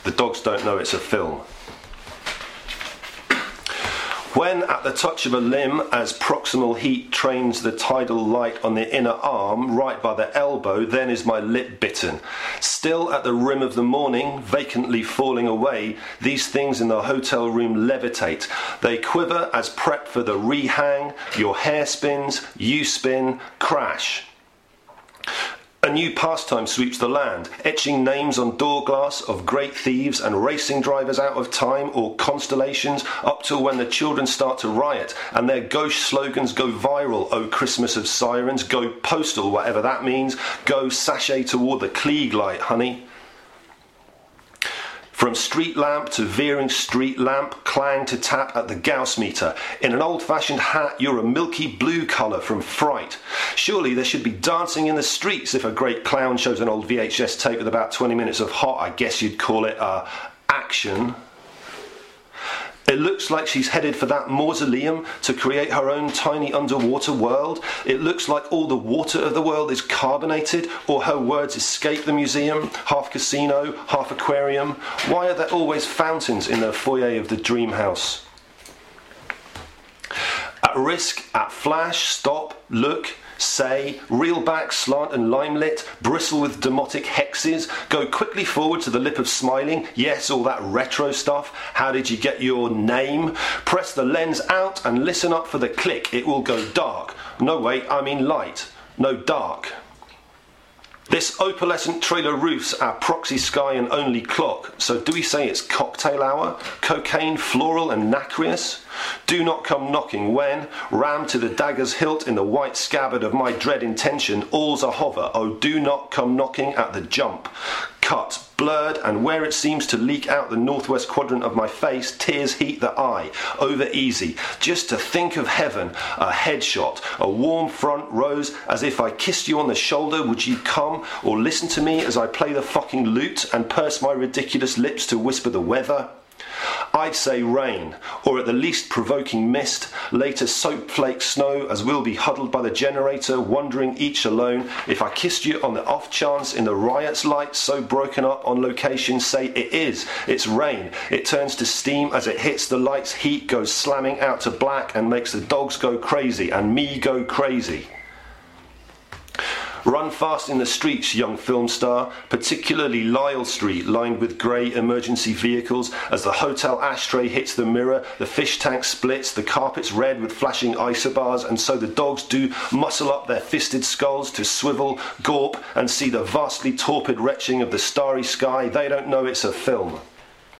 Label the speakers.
Speaker 1: The dogs don't know it's a film. When at the touch of a limb, as proximal heat trains the tidal light on the inner arm, right by the elbow, then is my lip bitten. Still at the rim of the morning, vacantly falling away, these things in the hotel room levitate. They quiver as prep for the rehang, your hair spins, you spin, crash. A new pastime sweeps the land, etching names on door glass of great thieves and racing drivers out of time or constellations, up till when the children start to riot and their gauche slogans go viral. Oh, Christmas of sirens, go postal, whatever that means, go sachet toward the Klieg light, honey. From street lamp to veering street lamp, clang to tap at the Gauss meter. In an old-fashioned hat, you're a milky blue colour from fright. Surely there should be dancing in the streets if a great clown shows an old VHS tape with about 20 minutes of hot, I guess you'd call it, action. It looks like she's headed for that mausoleum to create her own tiny underwater world. It looks like all the water of the world is carbonated, or her words escape the museum, half casino, half aquarium. Why are there always fountains in the foyer of the dream house? At risk, at flash, stop, look, say, reel back, slant and limelit, bristle with demotic hexes, go quickly forward to the lip of smiling, yes, all that retro stuff, how did you get your name? Press the lens out and listen up for the click, it will go dark. No wait, I mean light, no dark. This opalescent trailer roof's our proxy sky and only clock, so do we say it's cocktail hour, cocaine, floral and nacreous? Do not come knocking when, rammed to the dagger's hilt in the white scabbard of my dread intention, all's a hover, oh do not come knocking at the jump. Cut, blurred, and where it seems to leak out the northwest quadrant of my face, tears heat the eye, over easy. Just to think of heaven, a headshot, a warm front rose, as if I kissed you on the shoulder, would you come, or listen to me as I play the fucking lute and purse my ridiculous lips to whisper the weather? I'd say rain, or at the least provoking mist, later soap-flake snow, as we'll be huddled by the generator, wondering each alone. If I kissed you on the off chance in the riot's light, so broken up on location, say it is, it's rain. It turns to steam as it hits the light's heat, goes slamming out to black and makes the dogs go crazy, and me go crazy. Run fast in the streets, young film star, particularly Lyle Street, lined with grey emergency vehicles. As the hotel ashtray hits the mirror, the fish tank splits, the carpet's red with flashing isobars, and so the dogs do muscle up their fisted skulls to swivel, gawp, and see the vastly torpid retching of the starry sky. They don't know it's a film.